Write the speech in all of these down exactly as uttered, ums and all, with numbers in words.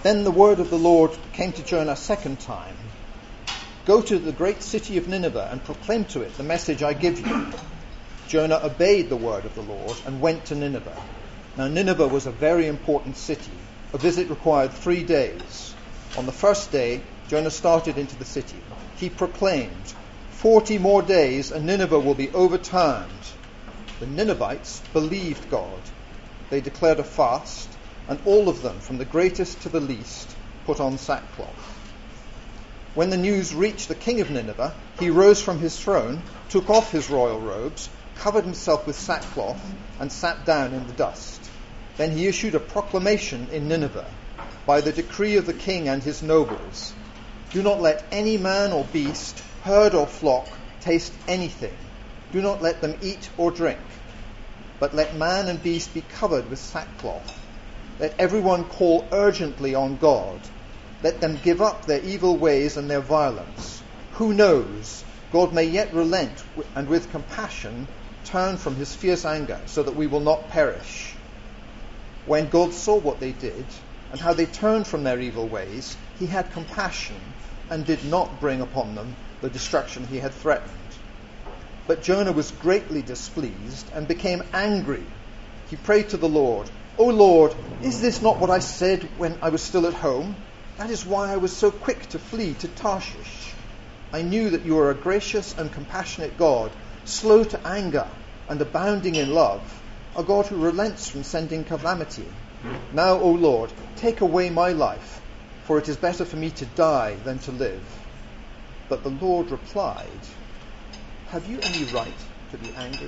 Then the word of the Lord came to Jonah a second time. Go to the great city of Nineveh and proclaim to it the message I give you. Jonah obeyed the word of the Lord and went to Nineveh. Now Nineveh was a very important city. A visit required three days. On the first day, Jonah started into the city. He proclaimed, Forty more days and Nineveh will be overturned. The Ninevites believed God. They declared a fast, and all of them, from the greatest to the least, put on sackcloth. When the news reached the king of Nineveh, he rose from his throne, took off his royal robes, covered himself with sackcloth, and sat down in the dust. Then he issued a proclamation in Nineveh, by the decree of the king and his nobles. Do not let any man or beast, herd or flock, taste anything. Do not let them eat or drink. But let man and beast be covered with sackcloth. Let everyone call urgently on God. Let them give up their evil ways and their violence. Who knows? God may yet relent and with compassion turn from his fierce anger so that we will not perish. When God saw what they did and how they turned from their evil ways, he had compassion and did not bring upon them the destruction he had threatened. But Jonah was greatly displeased and became angry. He prayed to the Lord, O Lord, is this not what I said when I was still at home? That is why I was so quick to flee to Tarshish. I knew that you are a gracious and compassionate God, slow to anger and abounding in love, a God who relents from sending calamity. Now, O Lord, take away my life, for it is better for me to die than to live. But the Lord replied, Have you any right to be angry?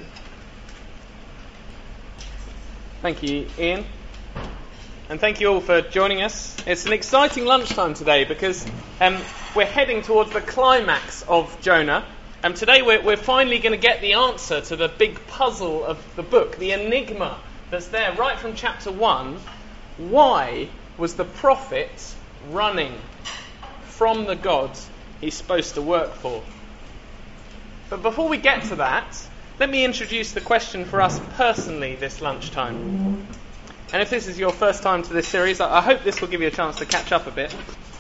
Thank you, Ian. And thank you all for joining us. It's an exciting lunchtime today because um, we're heading towards the climax of Jonah. And today we're, we're finally going to get the answer to the big puzzle of the book, the enigma that's there right from chapter one. Why was the prophet running from the God he's supposed to work for? But before we get to that, let me introduce the question for us personally this lunchtime. And if this is your first time to this series, I hope this will give you a chance to catch up a bit.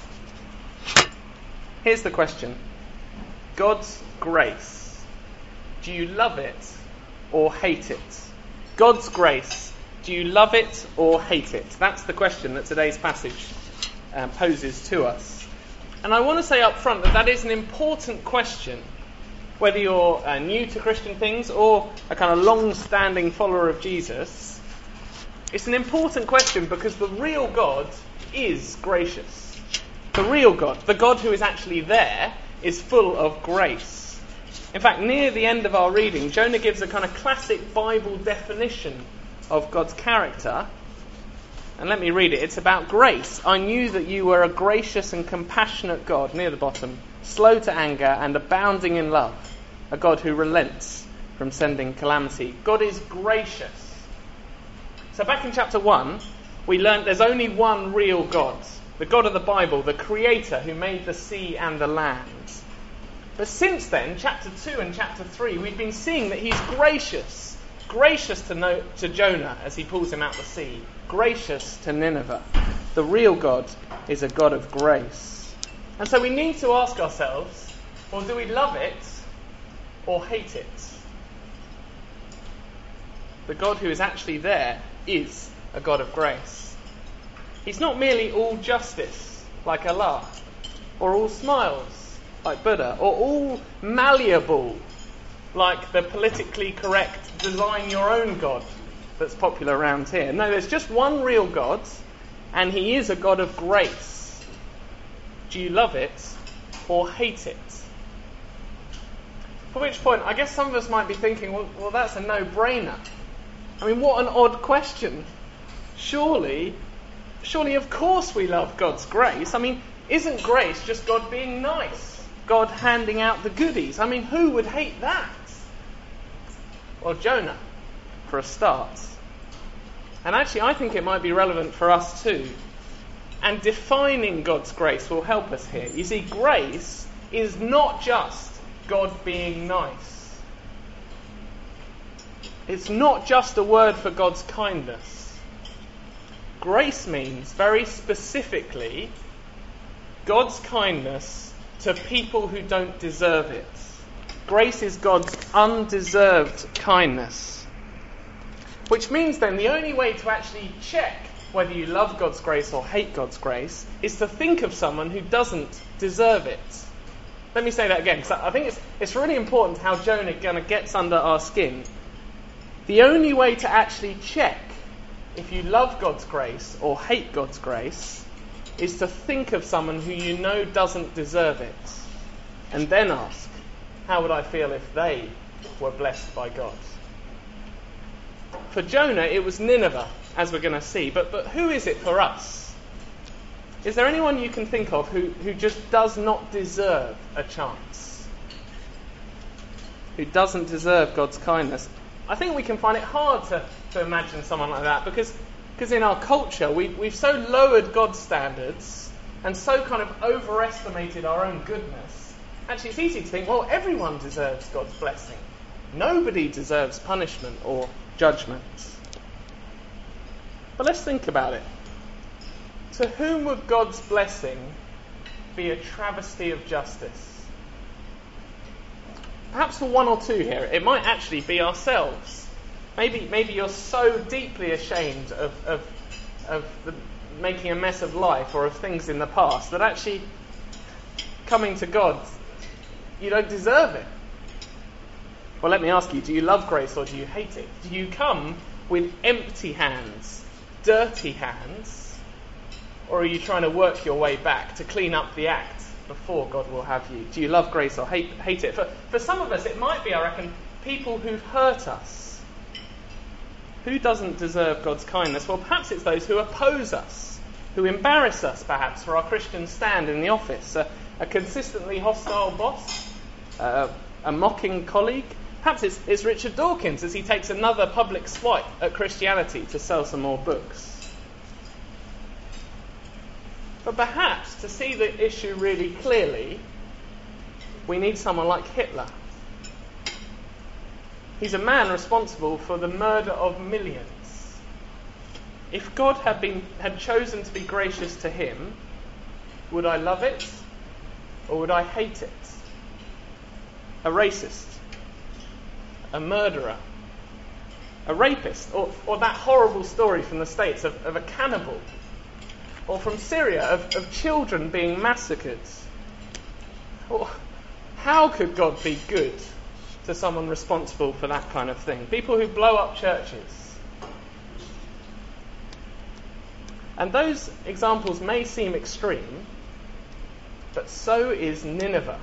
Here's the question. God's grace. Do you love it or hate it? God's grace. Do you love it or hate it? That's the question that today's passage uh, poses to us. And I want to say up front that that is an important question. Whether you're uh, new to Christian things or a kind of long-standing follower of Jesus, it's an important question because the real God is gracious. The real God, the God who is actually there, is full of grace. In fact, near the end of our reading, Jonah gives a kind of classic Bible definition of God's character. And let me read it. It's about grace. I knew that you were a gracious and compassionate God, near the bottom, slow to anger and abounding in love, a God who relents from sending calamity. God is gracious. So back in chapter one, we learned there's only one real God, the God of the Bible, the Creator who made the sea and the land. But since then, chapter two and chapter three, we've been seeing that he's gracious. Gracious to, no, to Jonah as he pulls him out the sea. Gracious to Nineveh. The real God is a God of grace. And so we need to ask ourselves, well, do we love it or hate it? The God who is actually there is a God of grace. He's not merely all justice, like Allah, or all smiles, like Buddha, or all malleable, like the politically correct design your own God that's popular around here. No, there's just one real God, and he is a God of grace. Do you love it or hate it? For which point, I guess some of us might be thinking, well, well that's a no-brainer. I mean, what an odd question. Surely, surely of course we love God's grace. I mean, isn't grace just God being nice? God handing out the goodies? I mean, who would hate that? Well, Jonah, for a start. And actually, I think it might be relevant for us too. And defining God's grace will help us here. You see, grace is not just God being nice. It's not just a word for God's kindness. Grace means, very specifically, God's kindness to people who don't deserve it. Grace is God's undeserved kindness. Which means then the only way to actually check whether you love God's grace or hate God's grace is to think of someone who doesn't deserve it. Let me say that again, because I think it's, it's really important how Jonah kind of gets under our skin. The only way to actually check if you love God's grace or hate God's grace is to think of someone who you know doesn't deserve it, and then ask, how would I feel if they were blessed by God? For Jonah, it was Nineveh, as we're going to see, but, but who is it for us? Is there anyone you can think of who, who just does not deserve a chance? Who doesn't deserve God's kindness? I think we can find it hard to, to imagine someone like that because, because in our culture we, we've so lowered God's standards and so kind of overestimated our own goodness. Actually, it's easy to think, well, everyone deserves God's blessing. Nobody deserves punishment or judgment. But let's think about it. To whom would God's blessing be a travesty of justice? Perhaps for one or two here, it might actually be ourselves. Maybe maybe you're so deeply ashamed of, of, of the, making a mess of life or of things in the past that actually coming to God, you don't deserve it. Well, let me ask you, do you love grace or do you hate it? Do you come with empty hands, dirty hands, or are you trying to work your way back to clean up the act before God will have you? Do you love grace or hate, hate it? For, for some of us, it might be, I reckon, people who've hurt us. Who doesn't deserve God's kindness? Well, perhaps it's those who oppose us, who embarrass us, perhaps, for our Christian stand in the office. A, a consistently hostile boss, uh, a mocking colleague. Perhaps it's, it's Richard Dawkins as he takes another public swipe at Christianity to sell some more books. But perhaps, to see the issue really clearly, we need someone like Hitler. He's a man responsible for the murder of millions. If God had been had chosen to be gracious to him, would I love it or would I hate it? A racist, a murderer, a rapist, or, or that horrible story from the States of, of a cannibal, or from Syria, of, of children being massacred. Or how could God be good to someone responsible for that kind of thing? People who blow up churches. And those examples may seem extreme, but so is Nineveh.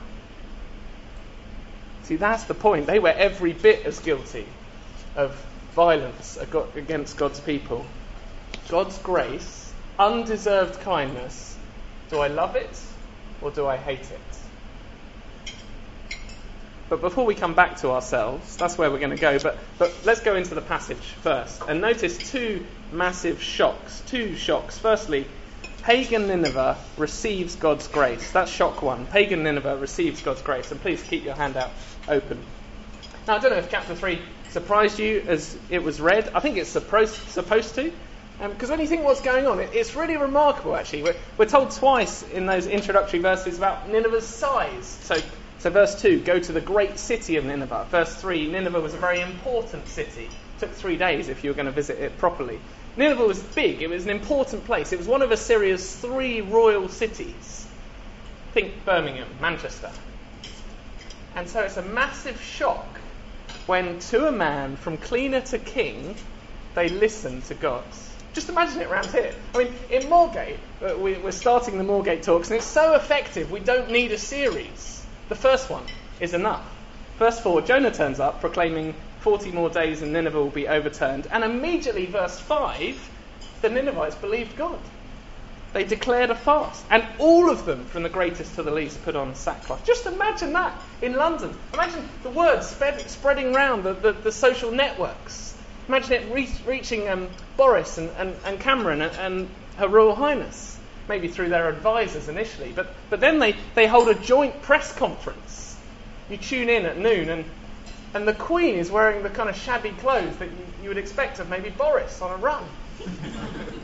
See, that's the point. They were every bit as guilty of violence against God's people. God's grace, undeserved kindness, do I love it or do I hate it? But before we come back to ourselves, that's where we're going to go, but, but let's go into the passage first and notice two massive shocks. Two shocks. Firstly, pagan Nineveh receives God's grace. That's shock one. Pagan Nineveh receives God's grace. And please keep your hand out open. Now, I don't know if chapter three surprised you as it was read. I think it's supposed, supposed to. Because um, when you think what's going on, it, it's really remarkable, actually. We're, we're told twice in those introductory verses about Nineveh's size. So, so verse two, go to the great city of Nineveh. Verse three, Nineveh was a very important city. It took three days if you were going to visit it properly. Nineveh was big. It was an important place. It was one of Assyria's three royal cities. Think Birmingham, Manchester. And so it's a massive shock when, to a man, from cleaner to king, they listen to God. Just imagine it around here. I mean, in Moorgate, uh, we, we're starting the Moorgate talks, and it's so effective, we don't need a series. The first one is enough. Verse four, Jonah turns up, proclaiming forty more days and Nineveh will be overturned. And immediately, verse five, the Ninevites believed God. They declared a fast. And all of them, from the greatest to the least, put on sackcloth. Just imagine that in London. Imagine the word spread, spreading around the, the, the social networks. Imagine it re- reaching um, Boris and, and, and Cameron and, and Her Royal Highness, maybe through their advisors initially. But, but then they, they hold a joint press conference. You tune in at noon and, and the Queen is wearing the kind of shabby clothes that you, you would expect of maybe Boris on a run.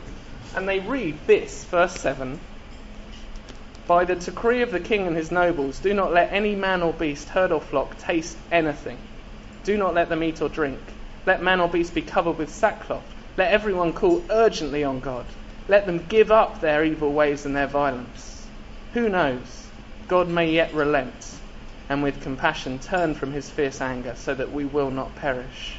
And they read this, verse seven. By the decree of the king and his nobles, do not let any man or beast, herd or flock, taste anything. Do not let them eat or drink. Let man or beast be covered with sackcloth. Let everyone call urgently on God. Let them give up their evil ways and their violence. Who knows? God may yet relent, and with compassion turn from his fierce anger, so that we will not perish.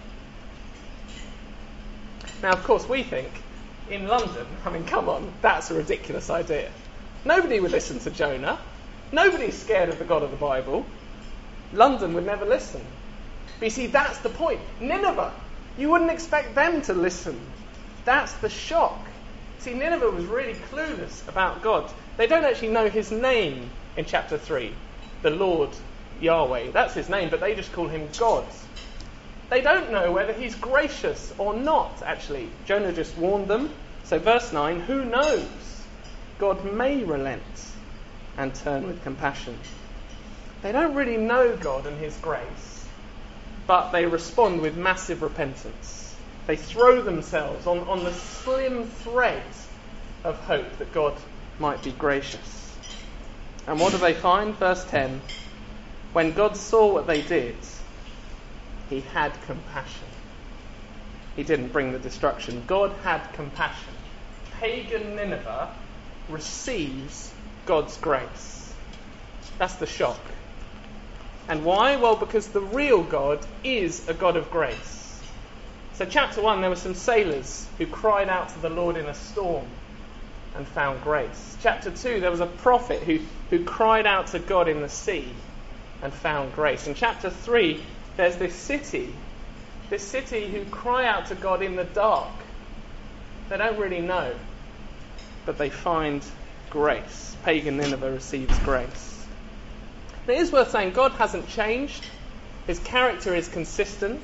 Now, of course, we think, in London, I mean, come on, that's a ridiculous idea. Nobody would listen to Jonah. Nobody's scared of the God of the Bible. London would never listen. But you see, that's the point. Nineveh, you wouldn't expect them to listen. That's the shock. See, Nineveh was really clueless about God. They don't actually know his name in chapter three, the Lord Yahweh. That's his name, but they just call him God. They don't know whether he's gracious or not, actually. Jonah just warned them. So verse nine, who knows? God may relent and turn with compassion. They don't really know God and his grace, but they respond with massive repentance. They throw themselves on, on the slim thread of hope that God might be gracious. And what do they find? Verse ten, when God saw what they did, he had compassion. He didn't bring the destruction. God had compassion. Pagan Nineveh receives God's grace. That's the shock. And why? Well, because the real God is a God of grace. So chapter one, there were some sailors who cried out to the Lord in a storm and found grace. Chapter two, there was a prophet who, who cried out to God in the sea and found grace. In chapter three, there's this city, this city who cry out to God in the dark. They don't really know, but they find grace. Pagan Nineveh receives grace. It is worth saying God hasn't changed. His character is consistent.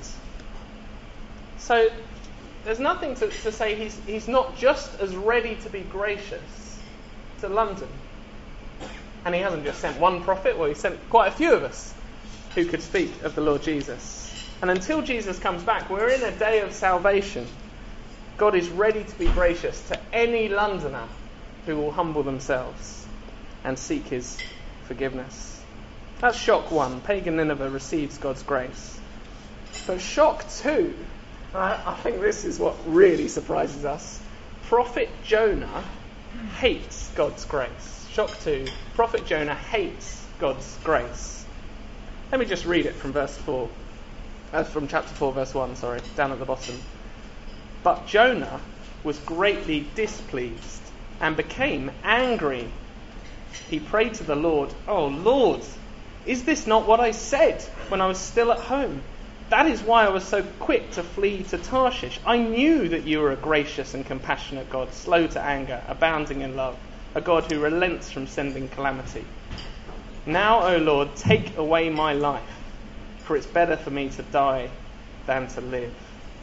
So there's nothing to, to say he's, he's not just as ready to be gracious to London. And he hasn't just sent one prophet, well, he sent quite a few of us who could speak of the Lord Jesus. And until Jesus comes back, we're in a day of salvation. God is ready to be gracious to any Londoner who will humble themselves and seek his forgiveness. That's shock one. Pagan Nineveh receives God's grace. But shock two, I, I think this is what really surprises us. Prophet Jonah hates God's grace. Shock two, Prophet Jonah hates God's grace. Let me just read it from verse four. Uh, from chapter four, verse one, sorry, down at the bottom. But Jonah was greatly displeased and became angry. He prayed to the Lord, "Oh Lord, is this not what I said when I was still at home? That is why I was so quick to flee to Tarshish. I knew that you were a gracious and compassionate God, slow to anger, abounding in love, a God who relents from sending calamity. Now, O Lord, take away my life, for it's better for me to die than to live."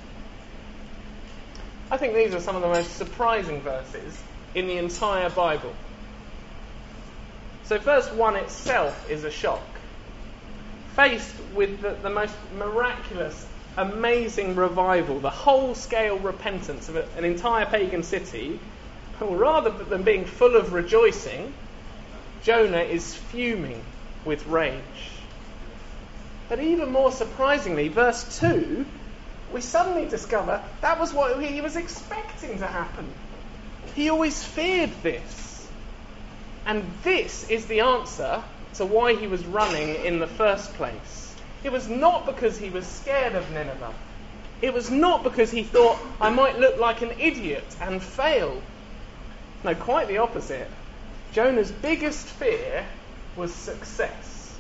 I think these are some of the most surprising verses in the entire Bible. So verse one itself is a shock. Faced with the, the most miraculous, amazing revival, the whole-scale repentance of a, an entire pagan city, well, rather than being full of rejoicing, Jonah is fuming with rage. But even more surprisingly, verse two, we suddenly discover that was what he was expecting to happen. He always feared this. And this is the answer to why he was running in the first place. It was not because he was scared of Nineveh. It was not because he thought, I might look like an idiot and fail. No, quite the opposite. Jonah's biggest fear was success.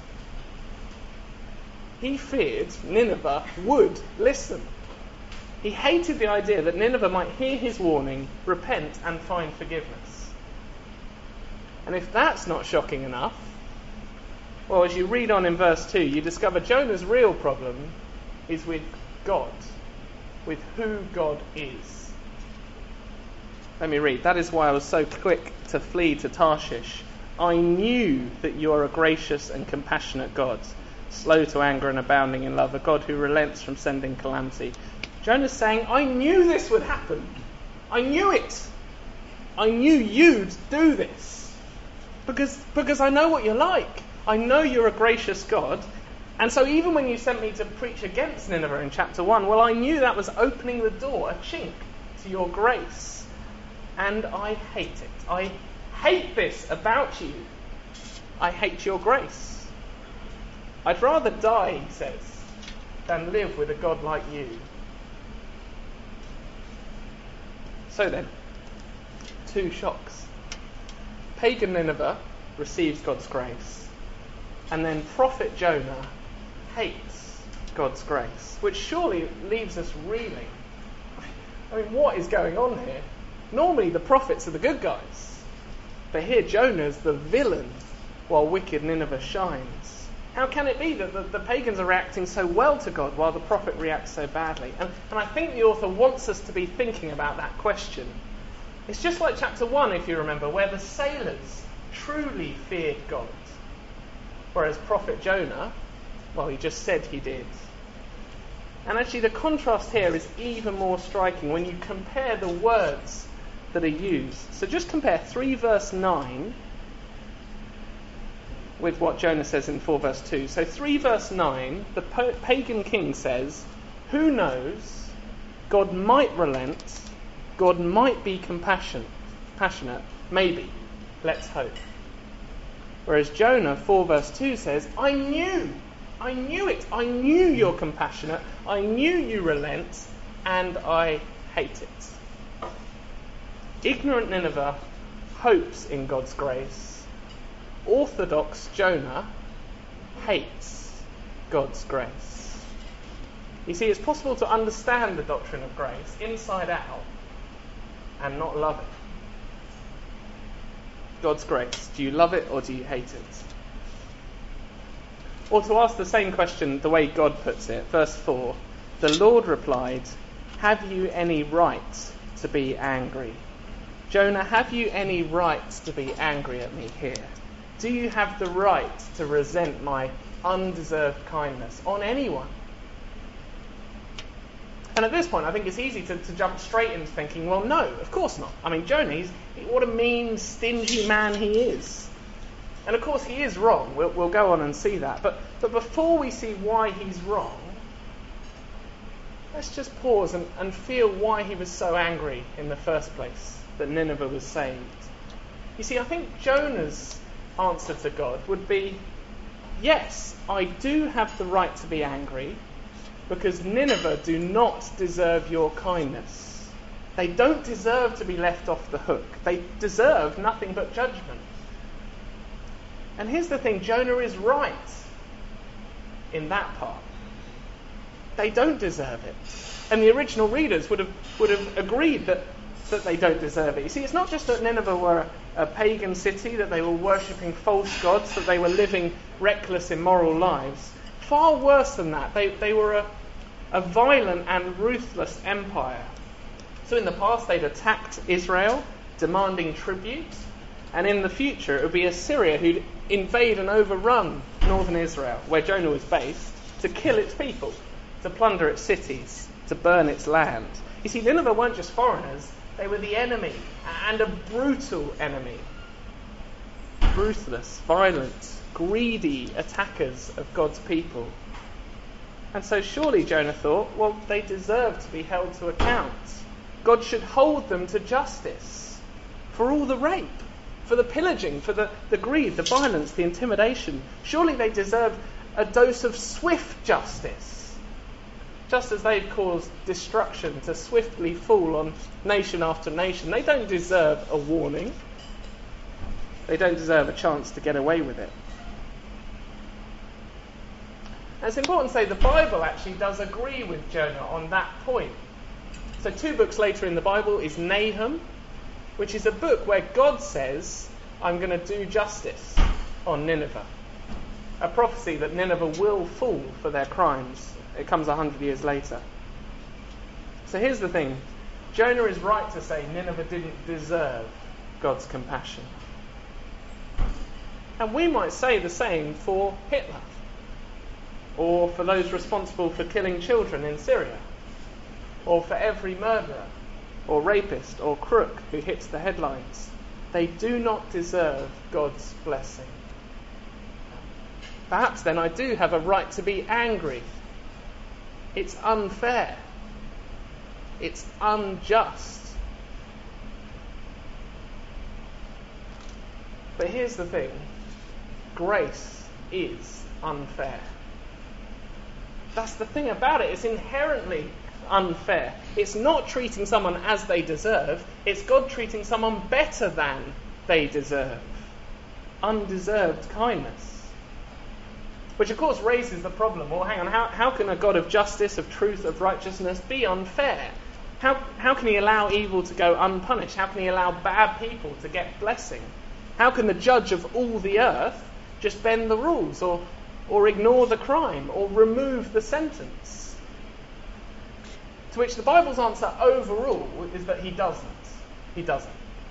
He feared Nineveh would listen. He hated the idea that Nineveh might hear his warning, repent, and find forgiveness. And if that's not shocking enough, well, as you read on in verse two, you discover Jonah's real problem is with God, with who God is. Let me read. That is why I was so quick to flee to Tarshish. I knew that you are a gracious and compassionate God, slow to anger and abounding in love, a God who relents from sending calamity. Jonah's saying, I knew this would happen. I knew it. I knew you'd do this. Because, because I know what you're like. I know you're a gracious God. And so even when you sent me to preach against Nineveh in chapter one, well, I knew that was opening the door, a chink, to your grace. And I hate it. I hate this about you. I hate your grace. I'd rather die, he says, than live with a God like you. So then, two shocks. Pagan Nineveh receives God's grace, and then prophet Jonah hates God's grace, which surely leaves us reeling. I mean, what is going on here? Normally the prophets are the good guys, but here Jonah's the villain while wicked Nineveh shines. How can it be that the, the pagans are reacting so well to God while the prophet reacts so badly? And, and I think the author wants us to be thinking about that question. It's just like chapter one, if you remember, where the sailors truly feared God, whereas prophet Jonah, well, he just said he did. And actually the contrast here is even more striking when you compare the words that are used. So just compare three verse nine with what Jonah says in four verse two. So three verse nine, the po- pagan king says, who knows, God might relent, God might be compassionate, passionate, maybe, let's hope. Whereas Jonah, four verse two says, I knew, I knew it, I knew you're compassionate, I knew you relent, and I hate it. Ignorant Nineveh hopes in God's grace. Orthodox Jonah hates God's grace. You see, it's possible to understand the doctrine of grace inside out and not love it. God's grace, do you love it or do you hate it? Or to ask the same question the way God puts it, verse four, the Lord replied, have you any right to be angry? Jonah, have you any right to be angry at me here? Do you have the right to resent my undeserved kindness on anyone? And at this point, I think it's easy to, to jump straight into thinking, well, no, of course not. I mean, Jonah, he's, what a mean, stingy man he is. And of course, he is wrong. We'll, we'll go on and see that. But, but before we see why he's wrong, let's just pause and, and feel why he was so angry in the first place that Nineveh was saved. You see, I think Jonah's answer to God would be, yes, I do have the right to be angry because Nineveh do not deserve your kindness. They don't deserve to be left off the hook. They deserve nothing but judgment. And here's the thing, Jonah is right in that part. They don't deserve it. And the original readers would have would have agreed that, that they don't deserve it. You see, it's not just that Nineveh were a, a pagan city, that they were worshipping false gods, that they were living reckless, immoral lives. Far worse than that, they, they were a, a violent and ruthless empire. So in the past, they'd attacked Israel, demanding tribute. And in the future, it would be Assyria who'd invade and overrun northern Israel, where Jonah was based, to kill its people, to plunder its cities, to burn its land. You see, Nineveh weren't just foreigners, they were the enemy, and a brutal enemy. Ruthless, violent, greedy attackers of God's people. And so surely Jonah thought, well, they deserve to be held to account. God should hold them to justice for all the rape, for the pillaging, for the, the greed, the violence, the intimidation. Surely they deserve a dose of swift justice. Just as they've caused destruction to swiftly fall on nation after nation, they don't deserve a warning. They don't deserve a chance to get away with it. And it's important to say the Bible actually does agree with Jonah on that point. So two books later in the Bible is Nahum, which is a book where God says, I'm going to do justice on Nineveh. A prophecy that Nineveh will fall for their crimes. It comes a hundred years later. So here's the thing. Jonah is right to say Nineveh didn't deserve God's compassion. And we might say the same for Hitler, or for those responsible for killing children in Syria, or for every murderer or rapist or crook who hits the headlines. They do not deserve God's blessing. Perhaps then I do have a right to be angry. It's unfair. It's unjust. But here's the thing. Grace is unfair. That's the thing about it. It's inherently unfair. It's not treating someone as they deserve. It's God treating someone better than they deserve. Undeserved kindness. Which of course raises the problem. Well, hang on, how, how can a God of justice, of truth, of righteousness be unfair? How, how can he allow evil to go unpunished? How can he allow bad people to get blessing? How can the judge of all the earth just bend the rules or, or ignore the crime or remove the sentence? To which the Bible's answer overall is that he doesn't. He doesn't.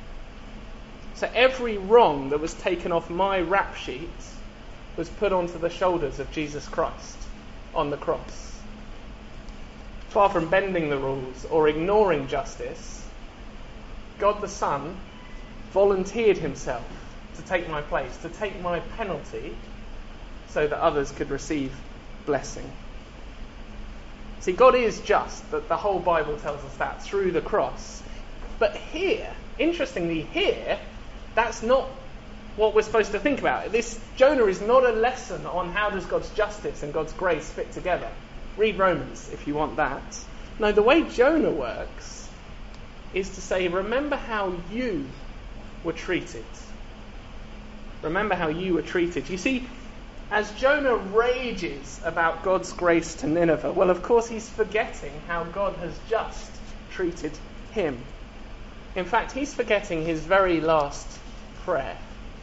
So every wrong that was taken off my rap sheet was put onto the shoulders of Jesus Christ on the cross. Far from bending the rules or ignoring justice, God the Son volunteered himself to take my place, to take my penalty, so that others could receive blessing. See, God is just, that the whole Bible tells us that, through the cross. But here, interestingly here, that's not what we're supposed to think about. This Jonah is not a lesson on how does God's justice and God's grace fit together. Read Romans if you want that. No, the way Jonah works is to say, remember how you were treated. Remember how you were treated. You see, as Jonah rages about God's grace to Nineveh, well, of course he's forgetting how God has just treated him. In fact, he's forgetting his very last prayer.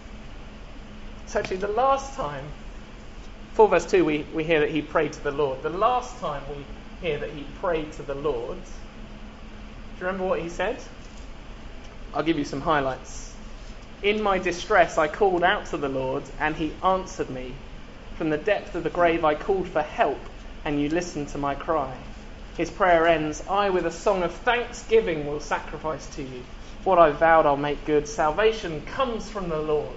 It's actually the last time, four verse two, we, we hear that he prayed to the Lord. The last time we hear that he prayed to the Lord, do you remember what he said? I'll give you some highlights. In my distress I called out to the Lord, and he answered me. From the depth of the grave I called for help, and you listened to my cry. His prayer ends, I with a song of thanksgiving will sacrifice to you. What I vowed I'll make good. Salvation comes from the Lord.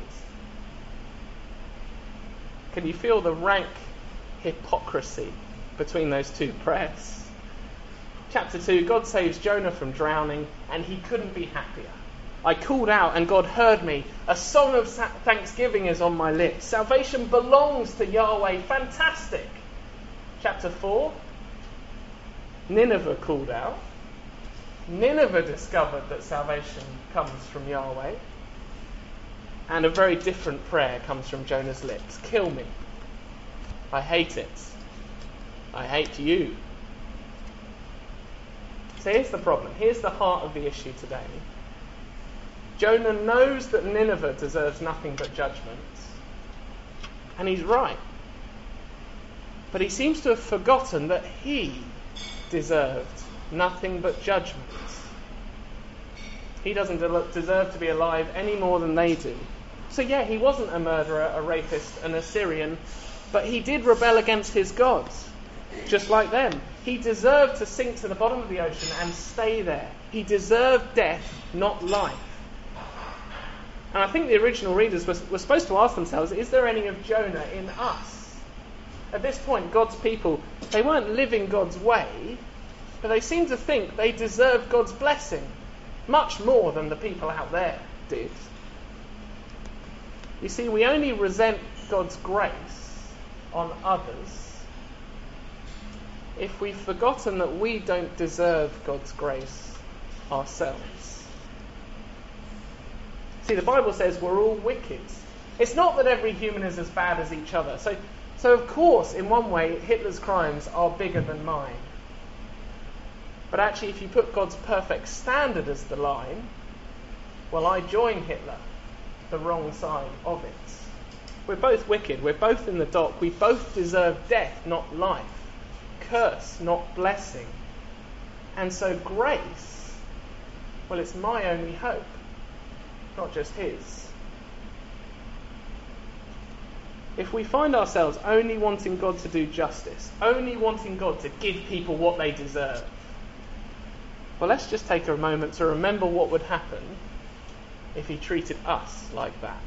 Can you feel the rank hypocrisy between those two prayers? Chapter two, God saves Jonah from drowning, and he couldn't be happier. I called out and God heard me. A song of thanksgiving is on my lips. Salvation belongs to Yahweh. Fantastic. Chapter four, Nineveh called out. Nineveh discovered that salvation comes from Yahweh. And a very different prayer comes from Jonah's lips. Kill me. I hate it. I hate you. So here's the problem. Here's the heart of the issue today. Jonah knows that Nineveh deserves nothing but judgment. And he's right. But he seems to have forgotten that he deserved nothing but judgment. He doesn't de- deserve to be alive any more than they do. So yeah, he wasn't a murderer, a rapist, an Assyrian, but he did rebel against his God, just like them. He deserved to sink to the bottom of the ocean and stay there. He deserved death, not life. And I think the original readers were, were supposed to ask themselves, is there any of Jonah in us? At this point, God's people, they weren't living God's way, but they seemed to think they deserved God's blessing much more than the people out there did. You see, we only resent God's grace on others if we've forgotten that we don't deserve God's grace ourselves. See, the Bible says we're all wicked. It's not that every human is as bad as each other. So, so of course, in one way, Hitler's crimes are bigger than mine. But actually, if you put God's perfect standard as the line, well, I join Hitler, the wrong side of it. We're both wicked. We're both in the dock. We both deserve death, not life. Curse, not blessing. And so grace, well, it's my only hope, not just his. If we find ourselves only wanting God to do justice, only wanting God to give people what they deserve, Well, let's just take a moment to remember what would happen if he treated us like that.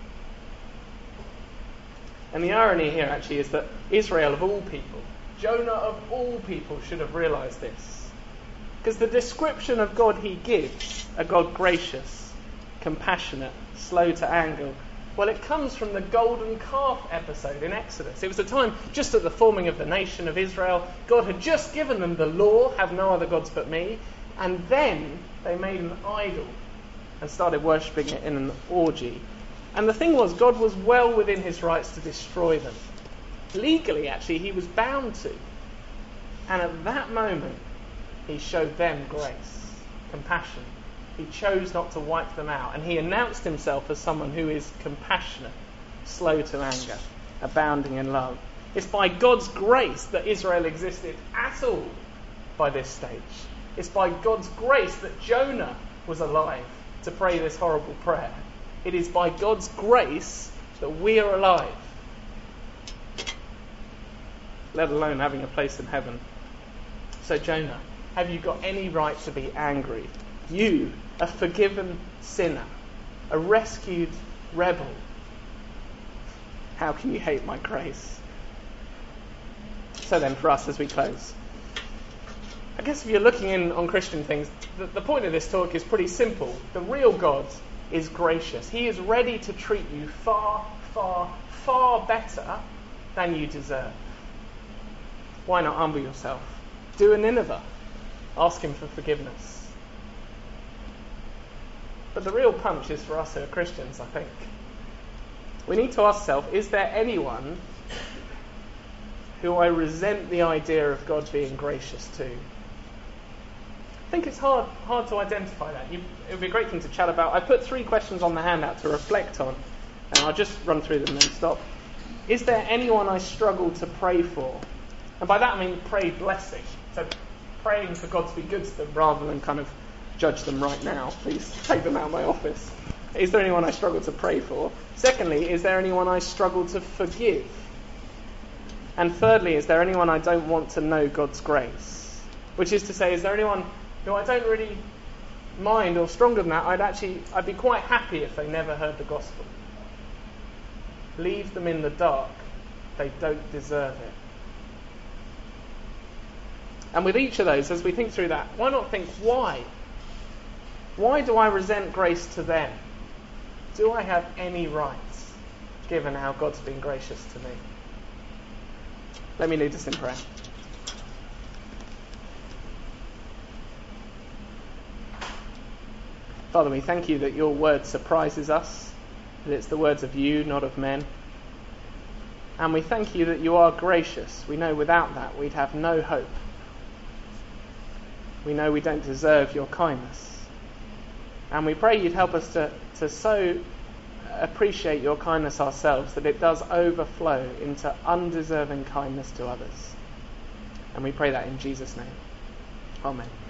And the irony here actually is that Israel of all people, Jonah of all people, should have realised this. Because the description of God he gives, a God gracious, compassionate, slow to anger, well, it comes from the golden calf episode in Exodus. It was a time just at the forming of the nation of Israel. God had just given them the law, have no other gods but me, and then they made an idol and started worshipping it in an orgy. And the thing was, God was well within his rights to destroy them. Legally, actually, he was bound to. And at that moment, he showed them grace, compassion. He chose not to wipe them out. And he announced himself as someone who is compassionate, slow to anger, abounding in love. It's by God's grace that Israel existed at all by this stage. It's by God's grace that Jonah was alive to pray this horrible prayer. It is by God's grace that we are alive, let alone having a place in heaven. So Jonah, have you got any right to be angry? You, a forgiven sinner, a rescued rebel. How can you hate my grace? So then, for us as we close, I guess if you're looking in on Christian things, the, the point of this talk is pretty simple. The real God is gracious. He is ready to treat you far, far, far better than you deserve. Why not humble yourself? Do a Nineveh. Ask him for forgiveness. But the real punch is for us who are Christians, I think. We need to ask ourselves, is there anyone who I resent the idea of God being gracious to? I think it's hard hard to identify that. You, it would be a great thing to chat about. I put three questions on the handout to reflect on, and I'll just run through them and then stop. Is there anyone I struggle to pray for? And by that I mean pray blessing. So praying for God to be good to them rather than kind of judge them right now. Please take them out of my office. Is there anyone I struggle to pray for? Secondly, is there anyone I struggle to forgive? And thirdly, is there anyone I don't want to know God's grace? Which is to say, is there anyone who I don't really mind, or stronger than that, I'd actually, I'd be quite happy if they never heard the gospel. Leave them in the dark. They don't deserve it. And with each of those, as we think through that, why not think, why? Why do I resent grace to them? Do I have any rights, given how God's been gracious to me? Let me lead us in prayer. Father, we thank you that your word surprises us, that it's the words of you, not of men. And we thank you that you are gracious. We know without that we'd have no hope. We know we don't deserve your kindness. And we pray you'd help us to, to so appreciate your kindness ourselves that it does overflow into undeserving kindness to others. And we pray that in Jesus' name. Amen.